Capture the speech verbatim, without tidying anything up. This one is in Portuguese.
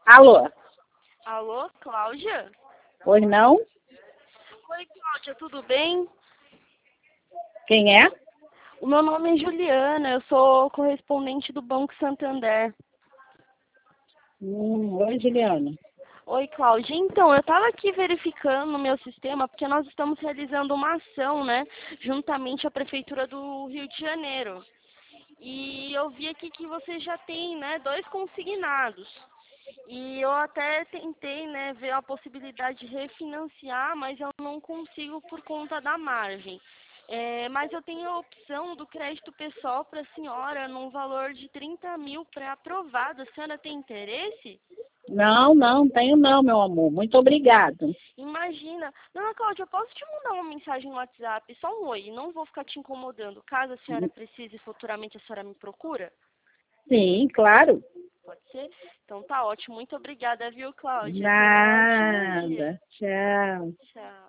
Alô? Alô, Cláudia? Oi, não? Oi, Cláudia, tudo bem? Quem é? O meu nome é Juliana, eu sou correspondente do Banco Santander. Hum, oi, Juliana. Oi, Cláudia. Então, eu estava aqui verificando no meu sistema, porque nós estamos realizando uma ação, né, juntamente à Prefeitura do Rio de Janeiro. E eu vi aqui que você já tem, né, dois consignados. E eu até tentei, né, ver a possibilidade de refinanciar, mas eu não consigo por conta da margem. É, mas eu tenho a opção do crédito pessoal para a senhora num valor de trinta mil pré-aprovado. A senhora tem interesse? Não, não, tenho não, meu amor. Muito obrigado. Imagina. Dona Cláudia, eu posso te mandar uma mensagem no WhatsApp? Só um oi, não vou ficar te incomodando. Caso a senhora precise futuramente, a senhora me procura? Sim, claro. Pode ser? Então tá ótimo. Muito obrigada, viu, Cláudia? Tenha um ótimo dia. Nada. Tchau. Tchau.